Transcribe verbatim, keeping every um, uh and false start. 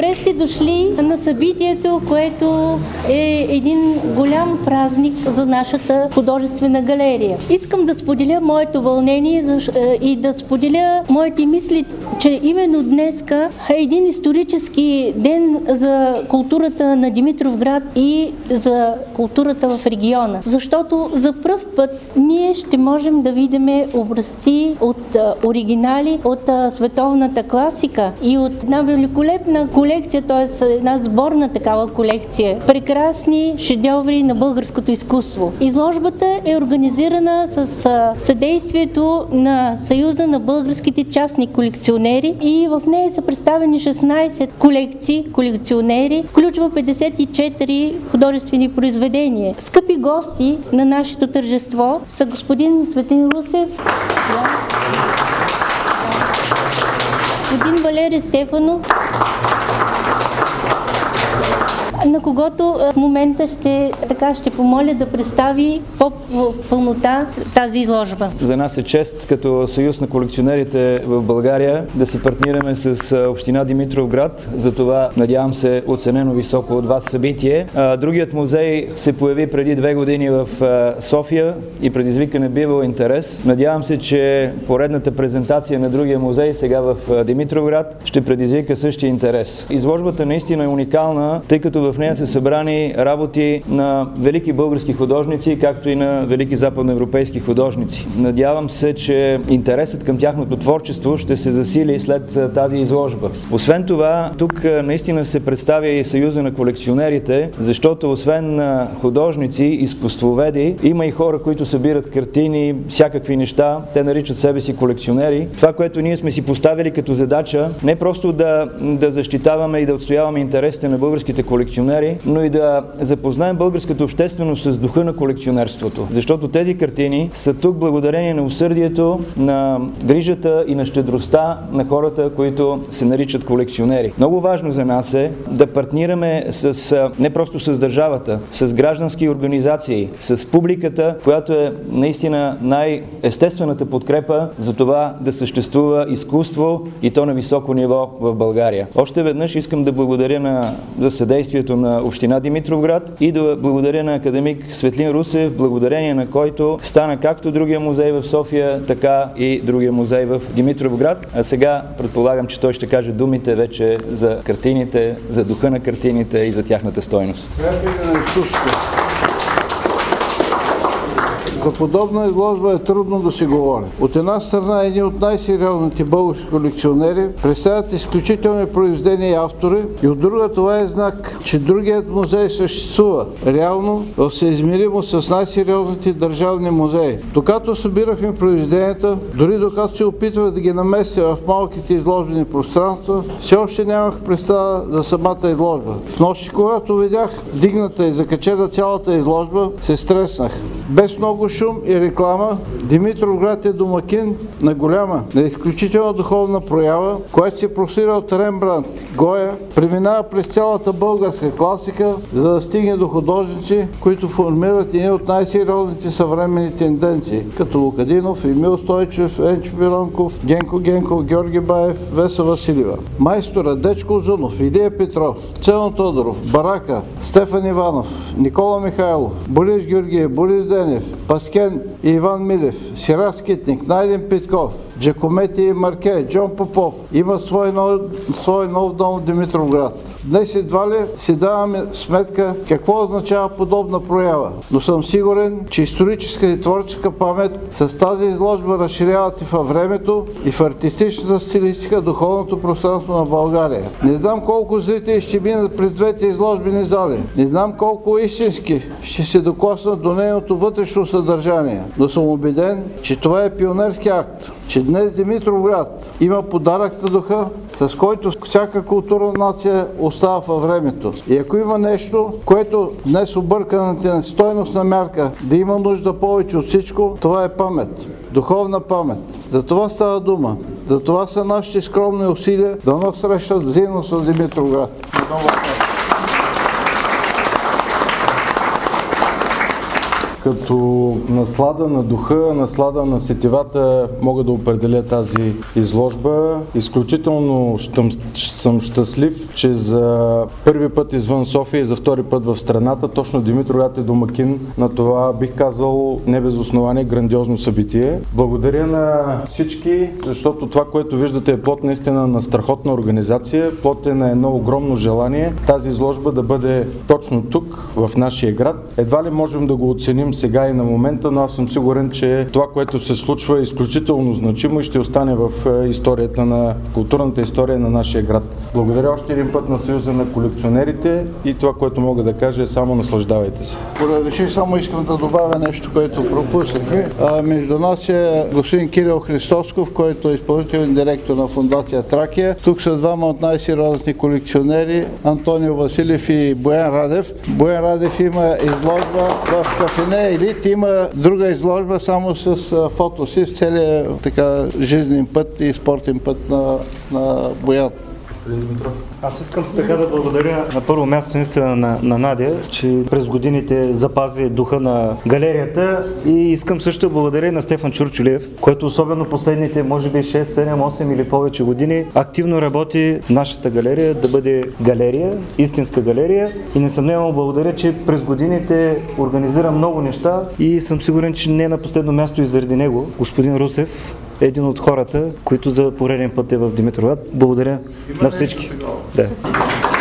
Добре сте дошли на събитието, което е един голям празник за нашата художествена галерия. Искам да споделя моето вълнение и да споделя моите мисли, че именно днеска е един исторически ден за културата на Димитровград и за културата в региона. Защото за пръв път ние ще можем да видим образци от оригинали, от световната класика и от една великолепна колекция, т.е. една сборна такава колекция. Прекрасни шедьоври на българското изкуство. Изложбата е организирана с съдействието на Съюза на българските частни колекционери и в нея са представени шестнайсет колекции, колекционери, включва петдесет и четири художествени произведения. Скъпи гости на нашето тържество са господин Цветлин Русев, господин Валери Стефанов, на когото в момента ще, така, ще помоля да представи по-пълнота тази изложба. За нас е чест като Съюз на колекционерите в България да се партнираме с община Димитровград. За това, надявам се, оценено високо от вас събитие. Другият музей се появи преди две години в София и предизвика небивал интерес. Надявам се, че поредната презентация на другия музей сега в Димитровград ще предизвика същия интерес. Изложбата наистина е уникална, тъй като в нея са събрани работи на велики български художници, както и на велики западноевропейски художници. Надявам се, че интересът към тяхното творчество ще се засили след тази изложба. Освен това, тук наистина се представя и Съюза на колекционерите, защото освен художници, изкуствоведи, има и хора, които събират картини, всякакви неща. Те наричат себе си колекционери. Това, което ние сме си поставили като задача, не просто да, да защитаваме и да отстояваме интересите на българските колекционери, но и да запознаем българската общественост с духа на колекционерството. Защото тези картини са тук благодарение на усърдието, на грижата и на щедростта на хората, които се наричат колекционери. Много важно за нас е да партнираме с, не просто с държавата, с граждански организации, с публиката, която е наистина най-естествената подкрепа за това да съществува изкуство и то на високо ниво в България. Още веднъж искам да благодаря на, за съдействието на община Димитровград и да благодаря на академик Цветлин Русев, благодарение на който стана както другия музей в София, така и другия музей в Димитровград. А сега предполагам, че той ще каже думите вече за картините, за духа на картините и за тяхната стойност. За подобна изложба е трудно да се говори. От една страна, едни от най-сериозните български колекционери представят изключителни произведения и автори, и от друга това е знак, че другият музей съществува реално в съизмеримо с най-сериозните държавни музеи. Докато събирахме произведенията, дори докато се опитвах да ги наместя в малките изложбени пространства, все още нямах представа за самата изложба. Снощи, когато видях дигната и закачена цялата изложба, се стреснах. Без много шум и реклама, Димитровград е домакин на голяма, на изключителна духовна проява, която се простира от Рембрандт, Гоя, преминава през цялата българска класика, за да стигне до художници, които формират едни от най-сериозните съвременни тенденции, като Лукадинов, Емил Стойчев, Енчо Миронков, Генко Генков, Георги Баев, Веса Василева. Майстора Дечко Узунов, Илия Петров, Цено Тодоров, Барака, Стефан Иванов, Никола Михайлов, Борис Георгиев, Борис Денев, Паскен и Иван Милев, Сирак Скитник, Найден Питков, Джакомети и Марке, Джон Попов има свой нов, свой нов дом в Димитровград. Днес едва ли си даваме сметка какво означава подобна проява, но съм сигурен, че историческа и творческа памет с тази изложба разширяват и във времето, и в артистичната стилистика духовното пространство на България. Не знам колко зрители ще минат през двете изложбени зали, не знам колко истински ще се докоснат до нейното вътрешно съдържание, но съм убеден, че това е пионерски акт, че днес Димитровград има подарък на духа, с който всяка културна нация остава във времето. И ако има нещо, което днес обърканата стойностна мярка да има нужда повече от всичко, това е памет. Духовна памет. За това става дума. За това са нашите скромни усилия да но срещат взаимно с Димитровград. като наслада на духа, наслада на сетивата мога да определя тази изложба. Изключително съм щастлив, че за първи път извън София и за втори път в страната точно Димитровград е домакин на това, бих казал, не без основание, грандиозно събитие. Благодаря на всички, защото това, което виждате е плод наистина на страхотна организация, плод е на едно огромно желание тази изложба да бъде точно тук, в нашия град. Едва ли можем да го оценим сега и на момента, но аз съм сигурен, че това, което се случва е изключително значимо и ще остане в историята на културната история на нашия град. Благодаря още един път на Съюза на колекционерите и това, което мога да кажа е само наслаждавайте се. Поредиши, само искам да добавя нещо, което пропуснахме. Между нас е господин Кирил Христосков, който е изпълнителен директор на фондация Тракия. Тук са двама от най-сериозни колекционери, Антонио Василев и Боян Радев. Боян Радев има изложба в кафене Елит, има друга изложба само с фото си в целия така жизнен път и спортен път на, на Боян. Аз искам така да благодаря на първо място наистина на, на Надя, че през годините запази духа на галерията, и искам също да благодаря и на Стефан Чурчулиев, който особено последните може би шест, седем, осем или повече години активно работи нашата галерия да бъде галерия, истинска галерия, и несъмнено благодаря, че през годините организира много неща и съм сигурен, че не на последно място и заради него господин Русев е един от хората, които за пореден път е в Димитровград. Благодаря на всички. Да.